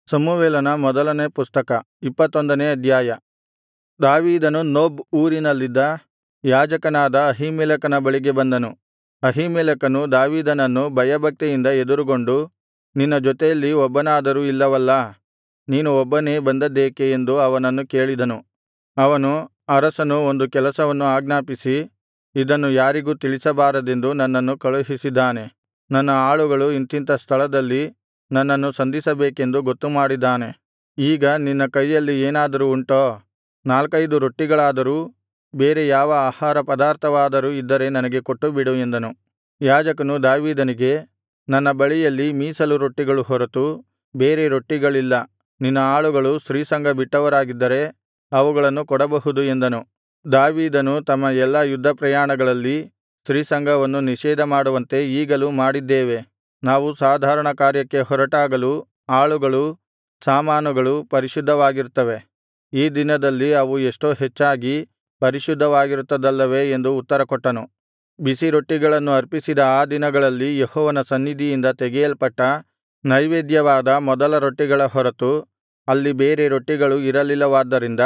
ಸಮುವೇಲನ ಮೊದಲನೇ ಪುಸ್ತಕ 21ನೇ ಅಧ್ಯಾಯ. ದಾವೀದನು ನೋಬ್ ಊರಿನಲ್ಲಿದ್ದ ಯಾಜಕನಾದ ಅಹೀಮೆಲೆಕನ ಬಳಿಗೆ ಬಂದನು. ಅಹೀಮೆಲೆಕನು ದಾವೀದನನ್ನು ಭಯಭಕ್ತಿಯಿಂದ ಎದುರುಗೊಂಡು, ನಿನ್ನ ಜೊತೆಯಲ್ಲಿ ಒಬ್ಬನಾದರೂ ಇಲ್ಲವಲ್ಲಾ, ನೀನು ಒಬ್ಬನೇ ಬಂದದ್ದೇಕೆ ಎಂದು ಅವನನ್ನು ಕೇಳಿದನು. ಅವನು, ಅರಸನು ಒಂದು ಕೆಲಸವನ್ನು ಆಜ್ಞಾಪಿಸಿ, ಇದನ್ನು ಯಾರಿಗೂ ತಿಳಿಸಬಾರದೆಂದು ನನ್ನನ್ನು ಕಳುಹಿಸಿದ್ದಾನೆ. ನನ್ನ ಆಳುಗಳು ಇಂಥಿಂಥ ಸ್ಥಳದಲ್ಲಿ ನನ್ನನ್ನು ಸಂಧಿಸಬೇಕೆಂದು ಗೊತ್ತುಮಾಡಿದ್ದಾನೆ. ಈಗ ನಿನ್ನ ಕೈಯಲ್ಲಿ ಏನಾದರೂ ಉಂಟೋ? 4-5 ರೊಟ್ಟಿಗಳಾದರೂ ಬೇರೆ ಯಾವ ಆಹಾರ ಪದಾರ್ಥವಾದರೂ ಇದ್ದರೆ ನನಗೆ ಕೊಟ್ಟುಬಿಡು ಎಂದನು. ಯಾಜಕನು ದಾವೀದನಿಗೆ, ನನ್ನ ಬಳಿಯಲ್ಲಿ ಮೀಸಲು ರೊಟ್ಟಿಗಳು ಹೊರತು ಬೇರೆ ರೊಟ್ಟಿಗಳಿಲ್ಲ. ನಿನ್ನ ಆಳುಗಳು ಸ್ತ್ರೀಸಂಗ ಬಿಟ್ಟವರಾಗಿದ್ದರೆ ಅವುಗಳನ್ನು ಕೊಡಬಹುದು ಎಂದನು. ದಾವೀದನು ತಮ್ಮ ಎಲ್ಲಾ ಯುದ್ಧ ಪ್ರಯಾಣಗಳಲ್ಲಿ ಸ್ತ್ರೀಸಂಗವನ್ನು ನಿಷೇಧಮಾಡುವಂತೆ ಈಗಲೂ ಮಾಡಿದ್ದೇವೆ. ನಾವು ಸಾಧಾರಣ ಕಾರ್ಯಕ್ಕೆ ಹೊರಟಾಗಲೂ ಆಳುಗಳು, ಸಾಮಾನುಗಳು ಪರಿಶುದ್ಧವಾಗಿರುತ್ತವೆ. ಈ ದಿನದಲ್ಲಿ ಅವು ಎಷ್ಟೋ ಹೆಚ್ಚಾಗಿ ಪರಿಶುದ್ಧವಾಗಿರುತ್ತದಲ್ಲವೇ ಎಂದು ಉತ್ತರಕೊಟ್ಟನು. ಬಿಸಿ ರೊಟ್ಟಿಗಳನ್ನು ಅರ್ಪಿಸಿದ ಆ ದಿನಗಳಲ್ಲಿ ಯೆಹೋವನ ಸನ್ನಿಧಿಯಿಂದ ತೆಗೆಯಲ್ಪಟ್ಟ ನೈವೇದ್ಯವಾದ ಮೊದಲ ರೊಟ್ಟಿಗಳ ಹೊರತು ಅಲ್ಲಿ ಬೇರೆ ರೊಟ್ಟಿಗಳು ಇರಲಿಲ್ಲವಾದ್ದರಿಂದ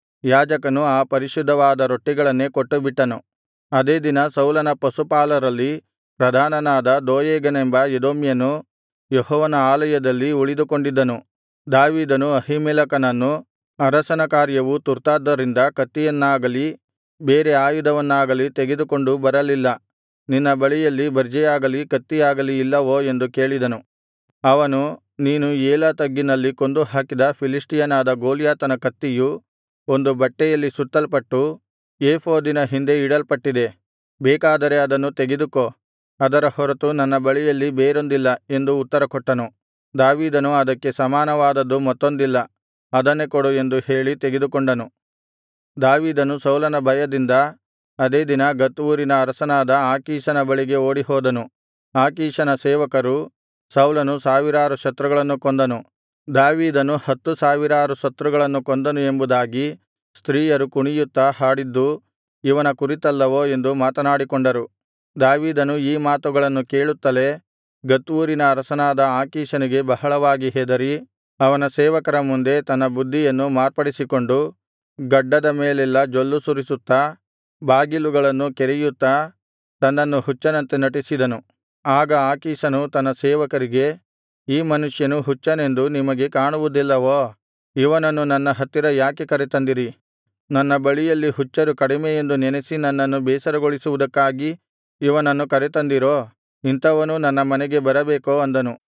ಯಾಜಕನು ಆ ಪರಿಶುದ್ಧವಾದ ರೊಟ್ಟಿಗಳನ್ನೇ ಕೊಟ್ಟುಬಿಟ್ಟನು. ಅದೇ ದಿನ ಸೌಲನ ಪಶುಪಾಲರಲ್ಲಿ ಪ್ರಧಾನನಾದ ದೋಯೇಗನೆಂಬ ಎದೋಮ್ಯನು ಯೆಹೋವನ ಆಲಯದಲ್ಲಿ ಉಳಿದುಕೊಂಡಿದ್ದನು. ದಾವೀದನು ಅಹೀಮೆಲೆಕನನ್ನು, ಅರಸನ ಕಾರ್ಯವು ತುರ್ತಾದ್ದರಿಂದ ಕತ್ತಿಯನ್ನಾಗಲಿ ಬೇರೆ ಆಯುಧವನ್ನಾಗಲಿ ತೆಗೆದುಕೊಂಡು ಬರಲಿಲ್ಲ. ನಿನ್ನ ಬಳಿಯಲ್ಲಿ ಬರ್ಜಿಯಾಗಲಿ ಕತ್ತಿಯಾಗಲಿ ಇಲ್ಲವೋ ಎಂದು ಕೇಳಿದನು. ಅವನು, ನೀನು ಏಲಾ ತಗ್ಗಿನಲ್ಲಿ ಕೊಂದು ಹಾಕಿದ ಫಿಲಿಷ್ಟಿಯನಾದ ಗೊಲ್ಯಾತನ ಕತ್ತಿಯು ಒಂದು ಬಟ್ಟೆಯಲ್ಲಿ ಸುತ್ತಲ್ಪಟ್ಟು ಏಫೋದಿನ ಹಿಂದೆ ಇಡಲ್ಪಟ್ಟಿದೆ. ಬೇಕಾದರೆ ಅದನ್ನು ತೆಗೆದುಕೋ, ಅದರ ಹೊರತು ನನ್ನ ಬಳಿಯಲ್ಲಿ ಬೇರೊಂದಿಲ್ಲ ಎಂದು ಉತ್ತರಕೊಟ್ಟನು. ದಾವೀದನು, ಅದಕ್ಕೆ ಸಮಾನವಾದದ್ದು ಮತ್ತೊಂದಿಲ್ಲ, ಅದನ್ನೇ ಕೊಡು ಎಂದು ಹೇಳಿ ತೆಗೆದುಕೊಂಡನು. ದಾವೀದನು ಸೌಲನ ಭಯದಿಂದ ಅದೇ ದಿನ ಗತ್ ಊರಿನ ಅರಸನಾದ ಆಕೀಷನ ಬಳಿಗೆ ಓಡಿಹೋದನು. ಆಕೀಷನ ಸೇವಕರು, ಸೌಲನು ಸಾವಿರಾರು ಶತ್ರುಗಳನ್ನು ಕೊಂದನು, ದಾವೀದನು 10,000 ಶತ್ರುಗಳನ್ನು ಕೊಂದನು ಎಂಬುದಾಗಿ ಸ್ತ್ರೀಯರು ಕುಣಿಯುತ್ತಾ ಹಾಡಿದ್ದು ಇವನ ಕುರಿತಲ್ಲವೋ ಎಂದು ಮಾತನಾಡಿಕೊಂಡರು. ದಾವೀದನು ಈ ಮಾತುಗಳನ್ನು ಕೇಳುತ್ತಲೇ ಗತ್ ಊರಿನ ಅರಸನಾದ ಆಕೀಷನಿಗೆ ಬಹಳವಾಗಿ ಹೆದರಿ ಅವನ ಸೇವಕರ ಮುಂದೆ ತನ್ನ ಬುದ್ಧಿಯನ್ನು ಮಾರ್ಪಡಿಸಿಕೊಂಡು ಗಡ್ಡದ ಮೇಲೆಲ್ಲಾ ಜೊಲ್ಲು ಸುರಿಸುತ್ತಾ ಬಾಗಿಲುಗಳನ್ನು ಕೆರೆಯುತ್ತಾ ತನ್ನನ್ನು ಹುಚ್ಚನಂತೆ ನಟಿಸಿದನು. ಆಗ ಆಕೀಷನು ತನ್ನ ಸೇವಕರಿಗೆ, ಈ ಮನುಷ್ಯನು ಹುಚ್ಚನೆಂದು ನಿಮಗೆ ಕಾಣುವುದಿಲ್ಲವೋ? ಇವನನ್ನು ನನ್ನ ಹತ್ತಿರ ಯಾಕೆ ಕರೆತಂದಿರಿ? ನನ್ನ ಬಳಿಯಲ್ಲಿ ಹುಚ್ಚರು ಕಡಿಮೆ ಎಂದು ನೆನಸಿ ನನ್ನನ್ನು ಬೇಸರಗೊಳಿಸುವುದಕ್ಕಾಗಿ ಇವನನ್ನು ಕರೆತಂದಿರೋ? ಇಂಥವನು ನನ್ನ ಮನೆಗೆ ಬರಬೇಕೋ ಅಂದನು.